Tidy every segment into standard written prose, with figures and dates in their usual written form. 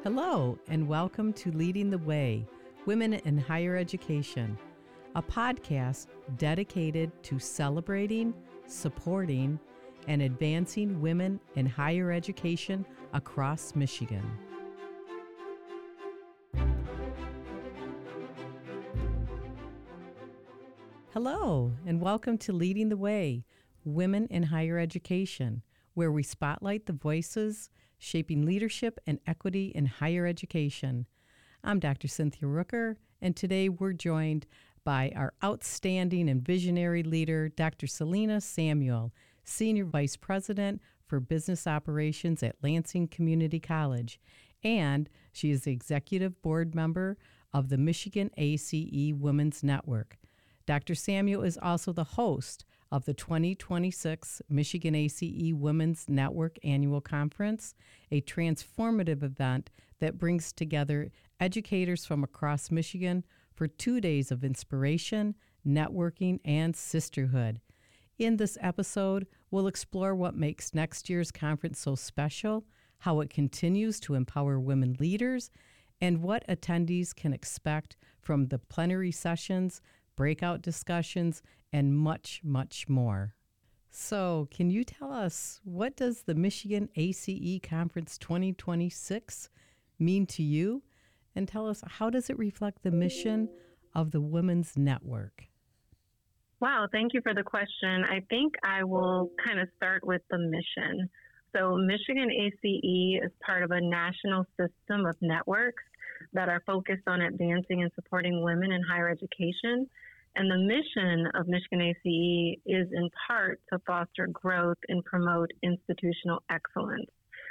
Hello, and welcome to Leading the Way, Women in Higher Education, a podcast dedicated to celebrating, supporting, and advancing women in higher education across Michigan. Hello, and welcome to Leading the Way, Women in Higher Education, where we spotlight the voices shaping leadership and equity in higher education. I'm Dr. Cynthia Rooker, and today we're joined by our outstanding and visionary leader, Dr. Selena Samuel, Senior Vice President for Business Operations at Lansing Community College, and she is the Executive Board Member of the Michigan ACE Women's Network. Dr. Samuel is also the host of the 2026 Michigan ACE Women's Network Annual Conference, a transformative event that brings together educators from across Michigan for 2 days of inspiration, networking, and sisterhood. In this episode, we'll explore what makes next year's conference so special, how it continues to empower women leaders, and what attendees can expect from the plenary sessions, breakout discussions, and much, much more. So, can you tell us, what does the Michigan ACE Conference 2026 mean to you? And tell us, how does it reflect the mission of the Women's Network? Wow, thank you for the question. I think I will kind of start with the mission. So Michigan ACE is part of a national system of networks that are focused on advancing and supporting women in higher education. And the mission of Michigan ACE is in part to foster growth and promote institutional excellence.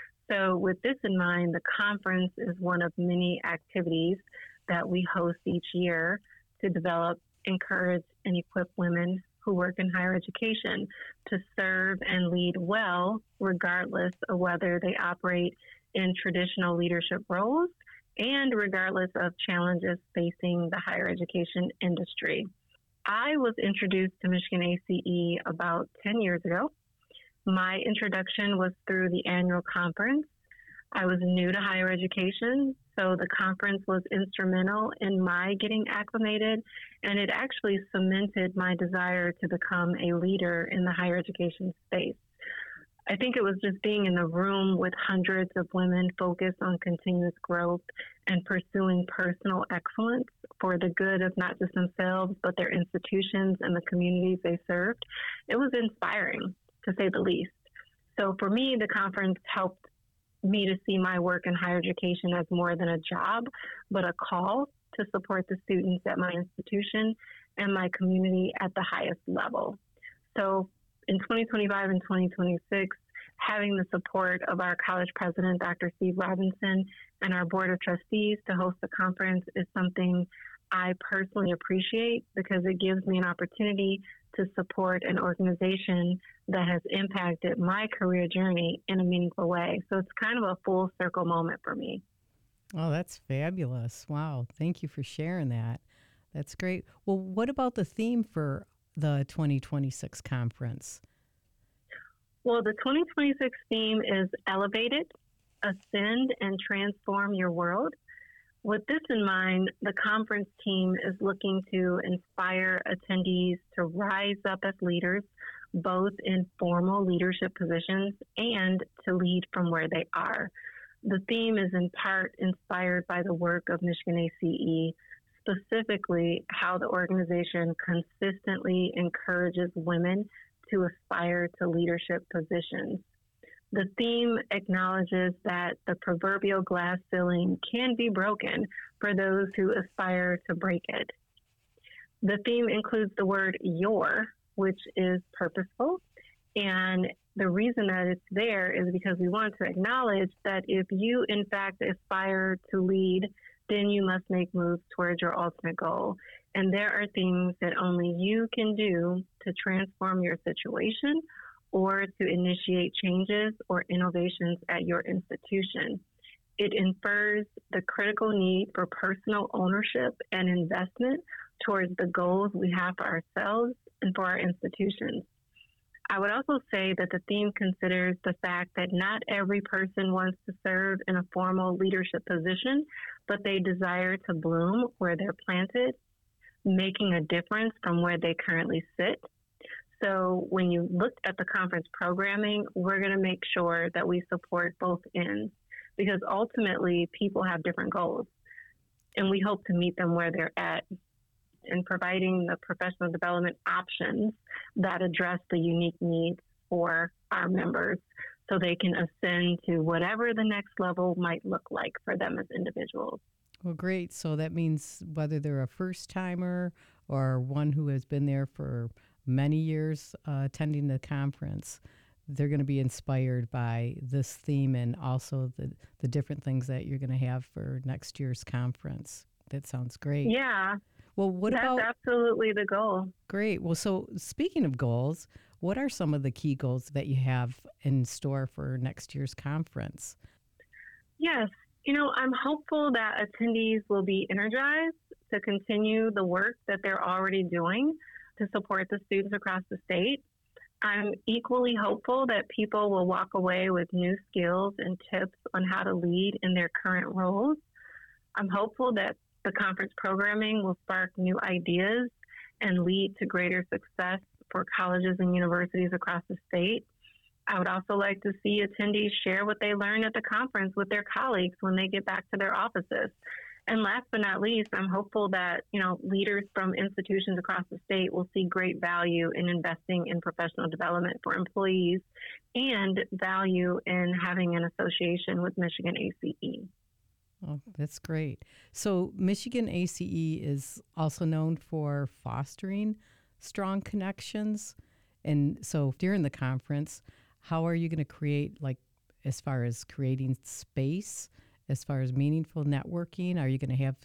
So with this in mind, the conference is one of many activities that we host each year to develop, encourage, and equip women who work in higher education to serve and lead well, regardless of whether they operate in traditional leadership roles and regardless of challenges facing the higher education industry. I was introduced to Michigan ACE about 10 years ago. My introduction was through the annual conference. I was new to higher education, so the conference was instrumental in my getting acclimated, and it actually cemented my desire to become a leader in the higher education space. I think it was just being in the room with hundreds of women focused on continuous growth and pursuing personal excellence for the good of not just themselves, but their institutions and the communities they served. It was inspiring, to say the least. So for me, the conference helped me to see my work in higher education as more than a job, but a call to support the students at my institution and my community at the highest level. So in 2025 and 2026, having the support of our college president, Dr. Steve Robinson, and our board of trustees to host the conference is something I personally appreciate because it gives me an opportunity to support an organization that has impacted my career journey in a meaningful way. So it's kind of a full circle moment for me. Oh, that's fabulous. Wow. Thank you for sharing that. That's great. Well, what about the theme for the 2026 conference? Well, the 2026 theme is Elevated, Ascend, and Transform Your World. With this in mind, the conference team is looking to inspire attendees to rise up as leaders, both in formal leadership positions and to lead from where they are. The theme is in part inspired by the work of Michigan ACE, specifically how the organization consistently encourages women to aspire to leadership positions. The theme acknowledges that the proverbial glass ceiling can be broken for those who aspire to break it. The theme includes the word your, which is purposeful. And the reason that it's there is because we want to acknowledge that if you, in fact, aspire to lead, then you must make moves towards your ultimate goal. And there are things that only you can do to transform your situation or to initiate changes or innovations at your institution. It infers the critical need for personal ownership and investment towards the goals we have for ourselves and for our institutions. I would also say that the theme considers the fact that not every person wants to serve in a formal leadership position, but they desire to bloom where they're planted, making a difference from where they currently sit. So when you look at the conference programming, we're going to make sure that we support both ends because ultimately people have different goals and we hope to meet them where they're at and providing the professional development options that address the unique needs for our members so they can ascend to whatever the next level might look like for them as individuals. Well, great. So that means whether they're a first timer or one who has been there for many years attending the conference, they're going to be inspired by this theme and also the different things that you're going to have for next year's conference. That sounds great. Yeah. Well, that's absolutely the goal. Great. Well, so speaking of goals, what are some of the key goals that you have in store for next year's conference? Yes. I'm hopeful that attendees will be energized to continue the work that they're already doing to support the students across the state. I'm equally hopeful that people will walk away with new skills and tips on how to lead in their current roles. I'm hopeful that the conference programming will spark new ideas and lead to greater success for colleges and universities across the state. I would also like to see attendees share what they learned at the conference with their colleagues when they get back to their offices. And last but not least, I'm hopeful that, leaders from institutions across the state will see great value in investing in professional development for employees and value in having an association with Michigan ACE. Oh, that's great. So Michigan ACE is also known for fostering strong connections. And so during the conference, how are you going to create, as far as creating space, as far as meaningful networking? Are you going to have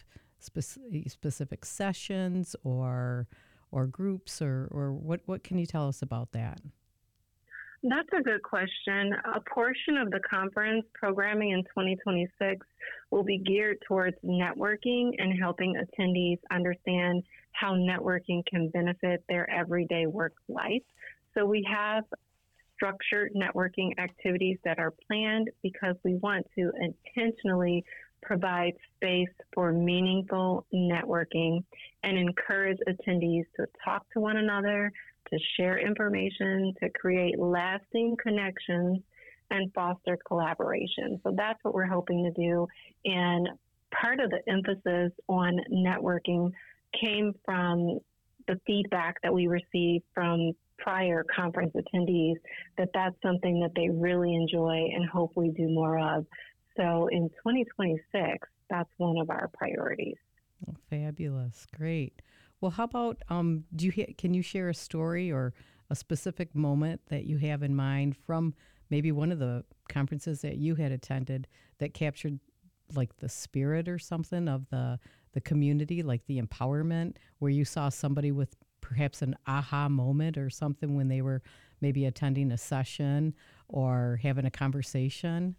specific sessions or groups or what can you tell us about that? That's a good question. A portion of the conference programming in 2026 will be geared towards networking and helping attendees understand how networking can benefit their everyday work life. So we have structured networking activities that are planned because we want to intentionally provide space for meaningful networking and encourage attendees to talk to one another, to share information, to create lasting connections, and foster collaboration. So that's what we're hoping to do. And part of the emphasis on networking came from the feedback that we received from prior conference attendees, that's something that they really enjoy and hope we do more of. So in 2026, that's one of our priorities. Oh, fabulous. Great. Well, how about, can you share a story or a specific moment that you have in mind from maybe one of the conferences that you had attended that captured the spirit or something of the community, like the empowerment, where you saw somebody with perhaps an aha moment or something when they were maybe attending a session or having a conversation?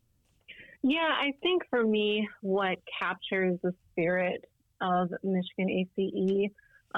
Yeah, I think for me, what captures the spirit of Michigan ACE,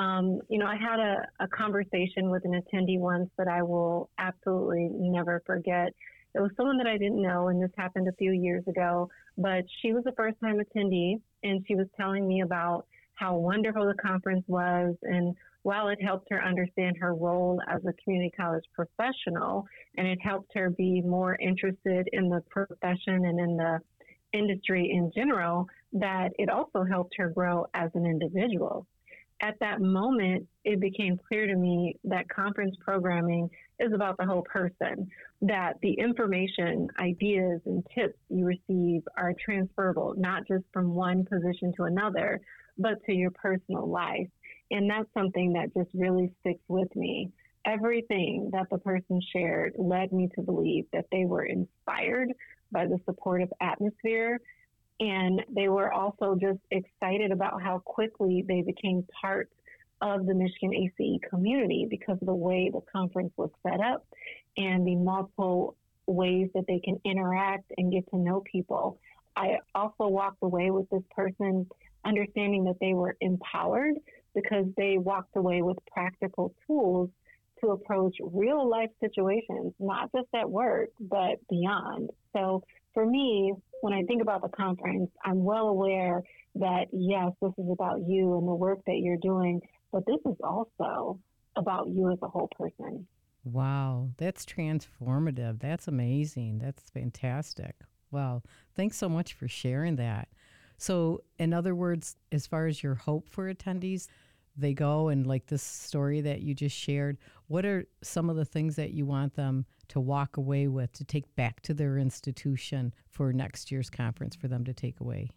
I had a conversation with an attendee once that I will absolutely never forget. It was someone that I didn't know, and this happened a few years ago, but she was a first-time attendee, and she was telling me about how wonderful the conference was, and while it helped her understand her role as a community college professional, and it helped her be more interested in the profession and in the industry in general, that it also helped her grow as an individual. At that moment, it became clear to me that conference programming is about the whole person, that the information, ideas, and tips you receive are transferable, not just from one position to another, but to your personal life. And that's something that just really sticks with me. Everything that the person shared led me to believe that they were inspired by the supportive atmosphere. And they were also just excited about how quickly they became part of the Michigan ACE community because of the way the conference was set up and the multiple ways that they can interact and get to know people. I also walked away with this person understanding that they were empowered because they walked away with practical tools to approach real life situations, not just at work, but beyond. So for me, when I think about the conference, I'm well aware that, yes, this is about you and the work that you're doing, but this is also about you as a whole person. Wow, that's transformative. That's amazing. That's fantastic. Wow. Thanks so much for sharing that. So, in other words, as far as your hope for attendees, they go and like this story that you just shared, what are some of the things that you want them to walk away with to take back to their institution for next year's conference for them to take away?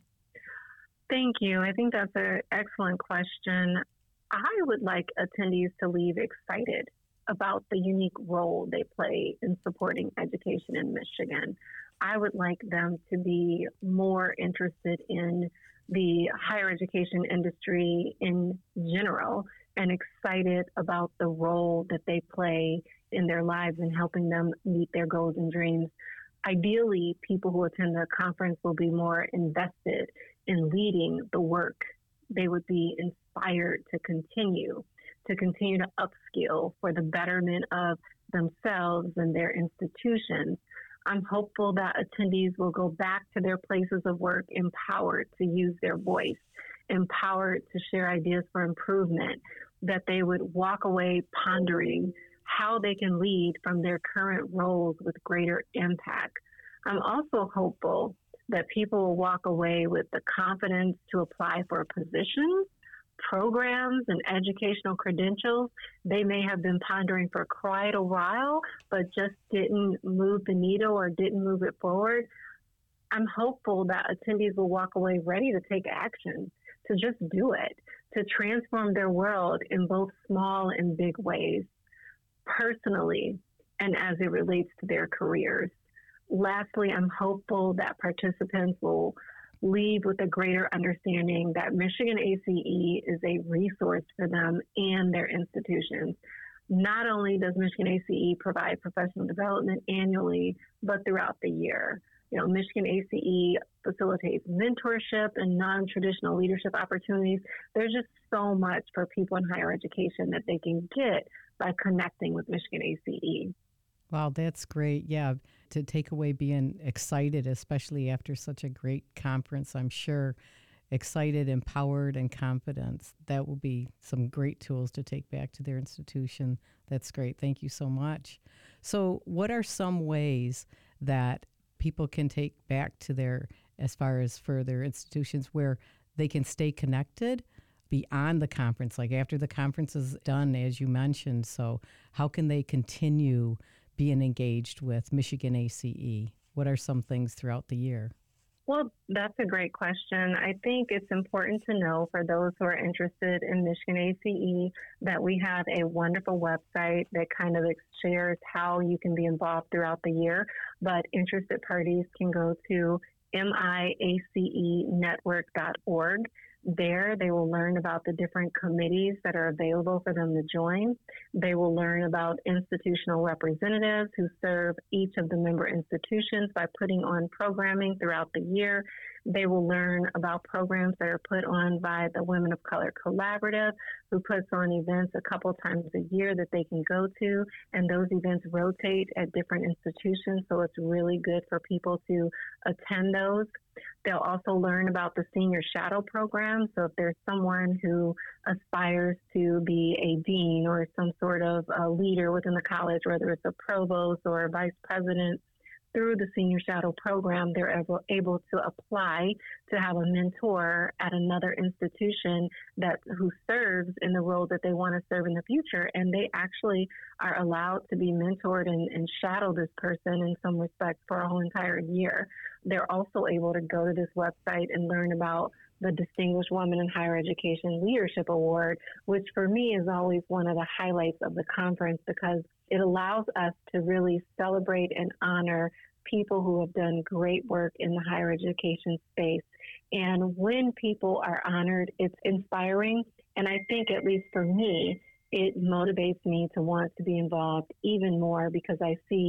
Thank you. I think that's an excellent question. I would like attendees to leave excited about the unique role they play in supporting education in Michigan. I would like them to be more interested in the higher education industry in general and excited about the role that they play in their lives and helping them meet their goals and dreams. Ideally, people who attend the conference will be more invested in leading the work. They would be inspired to continue to upskill for the betterment of themselves and their institutions. I'm hopeful that attendees will go back to their places of work empowered to use their voice, empowered to share ideas for improvement, that they would walk away pondering how they can lead from their current roles with greater impact. I'm also hopeful that people will walk away with the confidence to apply for positions, programs, and educational credentials they may have been pondering for quite a while, but just didn't move the needle or didn't move it forward. I'm hopeful that attendees will walk away ready to take action, to just do it, to transform their world in both small and big ways, personally and as it relates to their careers. Lastly, I'm hopeful that participants will leave with a greater understanding that Michigan ACE is a resource for them and their institutions. Not only does Michigan ACE provide professional development annually, but throughout the year. Michigan ACE facilitates mentorship and non-traditional leadership opportunities. There's just so much for people in higher education that they can get by connecting with Michigan ACE. Wow, that's great. Yeah, to take away being excited, especially after such a great conference, I'm sure. Excited, empowered, and confidence. That will be some great tools to take back to their institution. That's great. Thank you so much. So, what are some ways that people can take back to as far as for their institutions, where they can stay connected beyond the conference, like after the conference is done, as you mentioned? So, how can they continue being engaged with Michigan ACE? What are some things throughout the year? Well, that's a great question. I think it's important to know for those who are interested in Michigan ACE that we have a wonderful website that kind of shares how you can be involved throughout the year. But interested parties can go to miacenetwork.org. There, they will learn about the different committees that are available for them to join. They will learn about institutional representatives who serve each of the member institutions by putting on programming throughout the year. They will learn about programs that are put on by the Women of Color Collaborative, who puts on events a couple times a year that they can go to, and those events rotate at different institutions, so it's really good for people to attend those. They'll also learn about the Senior Shadow Program. So if there's someone who aspires to be a dean or some sort of a leader within the college, whether it's a provost or a vice president, through the Senior Shadow Program, they're able to apply to have a mentor at another institution who serves in the role that they want to serve in the future. And they actually are allowed to be mentored and shadow this person in some respects for a whole entire year. They're also able to go to this website and learn about the Distinguished Woman in Higher Education Leadership Award, which for me is always one of the highlights of the conference because it allows us to really celebrate and honor people who have done great work in the higher education space. And when people are honored, it's inspiring. And I think, at least for me, it motivates me to want to be involved even more because I see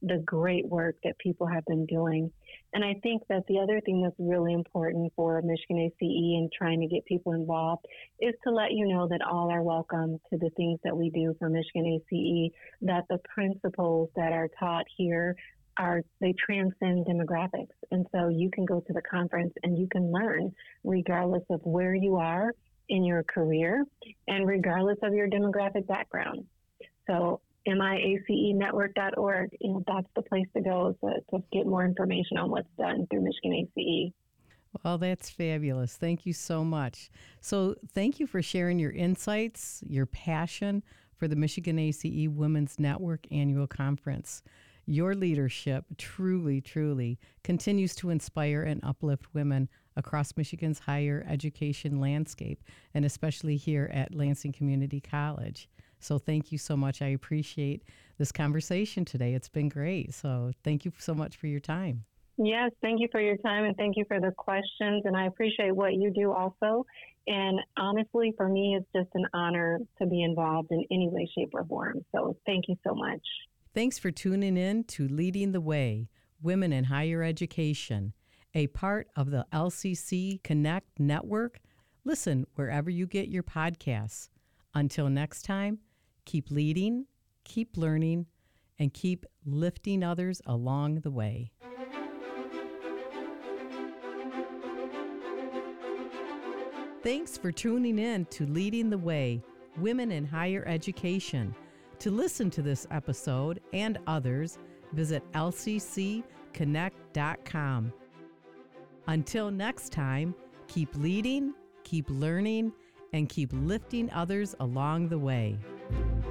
the great work that people have been doing. And I think that the other thing that's really important for Michigan ACE and trying to get people involved is to let you know that all are welcome to the things that we do for Michigan ACE, that the principles that are taught here they transcend demographics. And so you can go to the conference and you can learn regardless of where you are in your career and regardless of your demographic background. So miacenetwork.org, that's the place to go to get more information on what's done through Michigan ACE. Well, that's fabulous. Thank you so much. So thank you for sharing your insights, your passion for the Michigan ACE Women's Network Annual Conference. Your leadership truly, truly continues to inspire and uplift women across Michigan's higher education landscape, and especially here at Lansing Community College. So thank you so much. I appreciate this conversation today. It's been great. So thank you so much for your time. Yes, thank you for your time and thank you for the questions. And I appreciate what you do also. And honestly, for me, it's just an honor to be involved in any way, shape, or form. So thank you so much. Thanks for tuning in to Leading the Way, Women in Higher Education, a part of the LCC Connect Network. Listen wherever you get your podcasts. Until next time, keep leading, keep learning, and keep lifting others along the way. Thanks for tuning in to Leading the Way, Women in Higher Education. To listen to this episode and others, visit lccconnect.com. Until next time, keep leading, keep learning, and keep lifting others along the way.